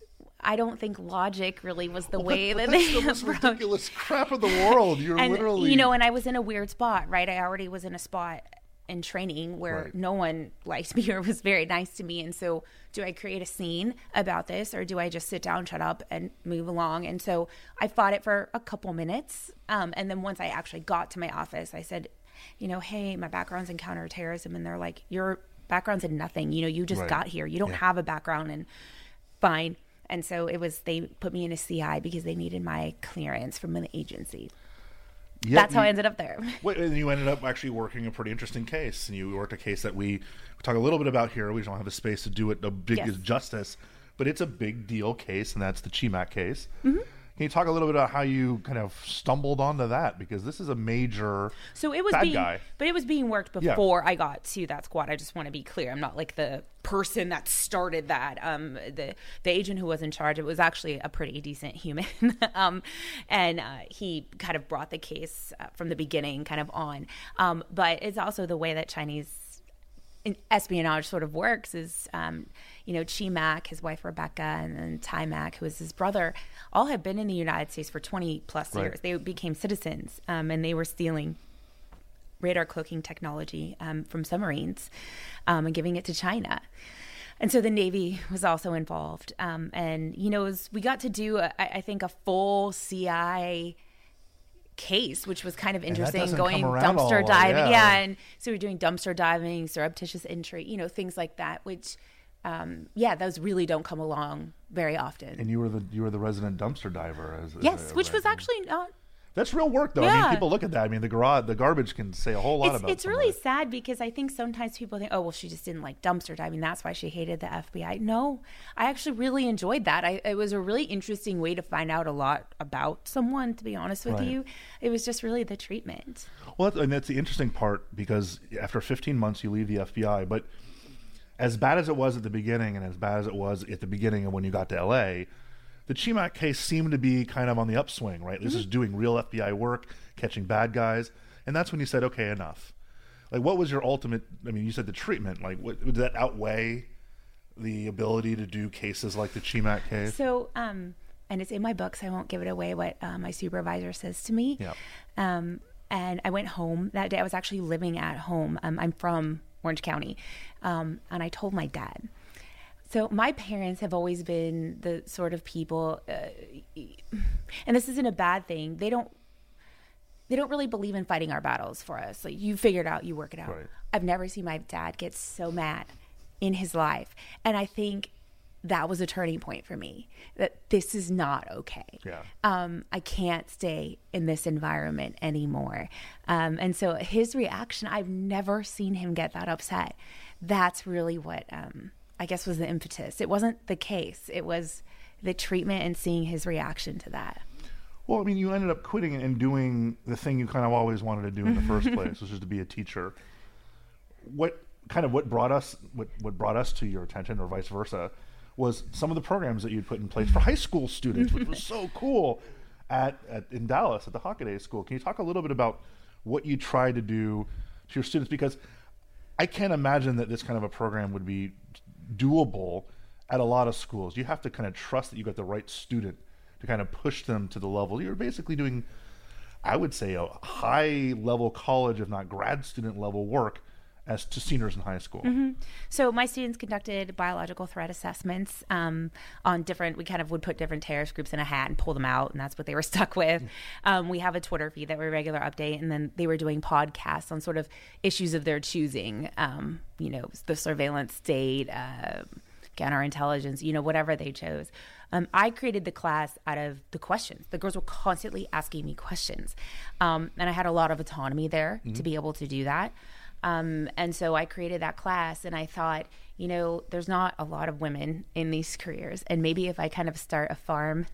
I don't think logic really was the well, way that, that that's they the most approached. ridiculous crap of the world. You're and, literally, you know, and I was in a weird spot, right? I already was in a spot in training where right. no one liked me or was very nice to me. And so do I create a scene about this or do I just sit down, shut up and move along? And so I fought it for a couple minutes. Um, and then once I actually got to my office, I said, you know, hey, my background's in counterterrorism. And they're like, your background's in nothing. You know, you just right. got here. You don't yeah. have a background. And fine. And so it was, they put me in a C I because they needed my clearance from an agency. Yep, That's how you, I ended up there. Wait, and you ended up actually working a pretty interesting case. And you worked a case that we, we talk a little bit about here. We don't have a space to do it a big yes. justice. But it's a big deal case, and that's the Chimack case. Mm-hmm. Can you talk a little bit about how you kind of stumbled onto that? Because this is a major so it was bad being, guy. But it was being worked before yeah. I got to that squad. I just want to be clear. I'm not like the person that started that. Um, the the agent who was in charge, it was actually a pretty decent human. um, and uh, he kind of brought the case uh, from the beginning kind of on. Um, but it's also the way that Chinese espionage sort of works is, um, you know, Chi Mac, his wife Rebecca, and then Tai Mac, who is his brother, all have been in the United States for twenty plus right. years. They became citizens, um, and they were stealing radar cloaking technology um, from submarines um, and giving it to China. And so the Navy was also involved. Um, and, you know, it was, we got to do, a, I think, a full C I case, which was kind of interesting, going dumpster all, diving. Yeah. yeah. And so we're doing dumpster diving, surreptitious entry, you know, things like that, which, um, yeah, those really don't come along very often. And you were the you were the resident dumpster diver. As, yes, as a, which was right? actually not. That's real work, though. Yeah. I mean, people look at that. I mean, the garage, the garbage can say a whole lot it's, about. It's somebody. really sad because I think sometimes people think, oh, well, she just didn't like dumpster diving. That's why she hated the F B I. No, I actually really enjoyed that. I, it was a really interesting way to find out a lot about someone. To be honest with right. you, it was just really the treatment. Well, that's, and that's the interesting part, because after fifteen months, you leave the F B I. But as bad as it was at the beginning, and as bad as it was at the beginning of when you got to L A, the Chi Mac case seemed to be kind of on the upswing, right? This mm-hmm. is doing real F B I work, catching bad guys. And that's when you said, okay, enough. Like, what was your ultimate, I mean, you said the treatment. Like, what, did that outweigh the ability to do cases like the Chi Mac case? So, um, and it's in my book, so I won't give it away what uh, my supervisor says to me. Yeah. Um, and I went home that day. I was actually living at home. Um, I'm from Orange County. Um, and I told my dad. So my parents have always been the sort of people, uh, and this isn't a bad thing. They don't, they don't really believe in fighting our battles for us. Like, you figure it out, you work it out. Right. I've never seen my dad get so mad in his life. And I think that was a turning point for me, that this is not okay. Yeah. Um, I can't stay in this environment anymore. Um, and so his reaction, I've never seen him get that upset. That's really what, um, I guess, was the impetus. It wasn't the case. It was the treatment and seeing his reaction to that. Well, I mean, you ended up quitting and doing the thing you kind of always wanted to do in the first place, which is to be a teacher. What kind of what brought us what, what brought us to your attention, or vice versa, was some of the programs that you'd put in place for high school students, which was so cool at, at in Dallas at the Hockaday School. Can you talk a little bit about what you tried to do to your students? Because I can't imagine that this kind of a program would be doable at a lot of schools. You have to kind of trust that you got the right student to kind of push them to the level. You're basically doing, I would say, a high level college, if not grad student level work as to seniors in high school. Mm-hmm. So my students conducted biological threat assessments um, on different, we kind of would put different terrorist groups in a hat and pull them out, and that's what they were stuck with. Um, we have a Twitter feed that we regular update, and then they were doing podcasts on sort of issues of their choosing, um, you know, the surveillance state, uh, counterintelligence, you know, whatever they chose. Um, I created the class out of the questions. The girls were constantly asking me questions. Um, and I had a lot of autonomy there mm-hmm. to be able to do that. Um, and so I created that class, and I thought, you know, there's not a lot of women in these careers. And maybe if I kind of start a farm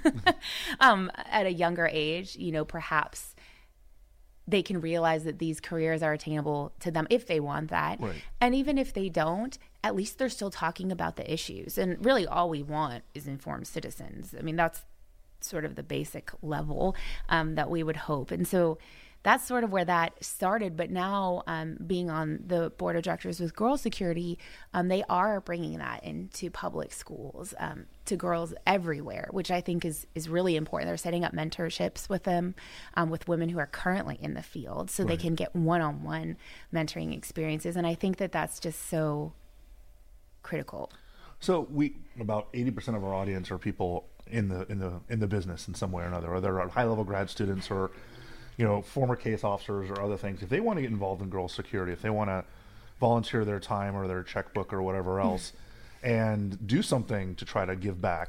um, at a younger age, you know, perhaps they can realize that these careers are attainable to them if they want that. Right. And even if they don't, at least they're still talking about the issues. And really all we want is informed citizens. I mean, that's sort of the basic level um, that we would hope. And so that's sort of where that started. But now um, being on the board of directors with Girl Security, um, they are bringing that into public schools um, to girls everywhere, which I think is, is really important. They're setting up mentorships with them, um, with women who are currently in the field, so right. they can get one-on-one mentoring experiences. And I think that that's just so critical. So we, about eighty percent of our audience are people in the in the in the business in some way or another, or they're high-level grad students, or you know, former case officers or other things. If they want to get involved in girl security, if they want to volunteer their time or their checkbook or whatever else and do something to try to give back,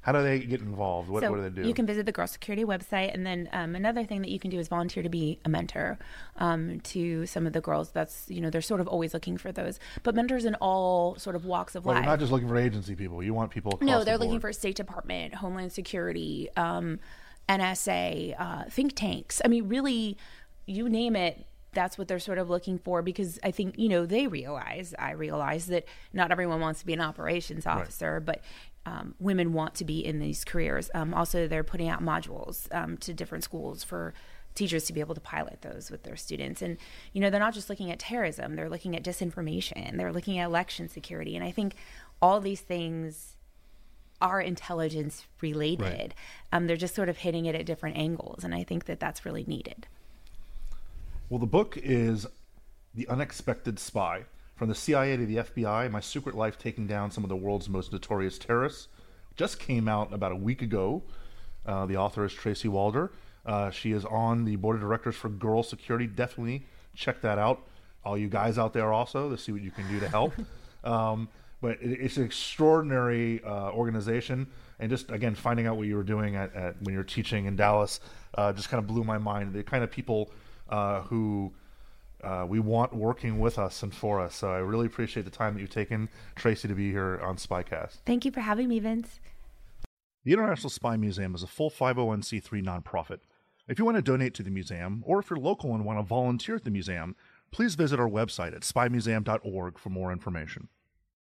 How do they get involved? What, so what do they do? You can visit the Girl Security website, and then um, another thing that you can do is volunteer to be a mentor um, to some of the girls. That's, you know, they're sort of always looking for those, but mentors in all sort of walks of well, life. You're not just looking for agency people. You want people across No, they're the looking board. for State Department, Homeland Security, um, N S A, uh, think tanks. I mean, really, you name it. That's what they're sort of looking for, because I think, you know, they realize, I realize that not everyone wants to be an operations officer, right. but um, women want to be in these careers. Um, also, they're putting out modules um, to different schools for teachers to be able to pilot those with their students. And, you know, they're not just looking at terrorism, they're looking at disinformation, they're looking at election security. And I think all these things are intelligence related. Right. Um, they're just sort of hitting it at different angles. And I think that that's really needed. Well, the book is The Unexpected Spy, From the C I A to the F B I, My Secret Life Taking Down Some of the World's Most Notorious Terrorists. Just came out about a week ago. Uh, the author is Tracy Walder. Uh, she is on the board of directors for Girl Security. Definitely check that out. All you guys out there also, to see what you can do to help. um, but it, it's an extraordinary uh, organization. And just, again, finding out what you were doing at, at when you were teaching in Dallas uh, just kind of blew my mind. The kind of people Uh, who uh, we want working with us and for us. So I really appreciate the time that you've taken, Tracy, to be here on Spycast. Thank you for having me, Vince. The International Spy Museum is a full five oh one c three nonprofit. If you want to donate to the museum, or if you're local and want to volunteer at the museum, please visit our website at spy museum dot org for more information.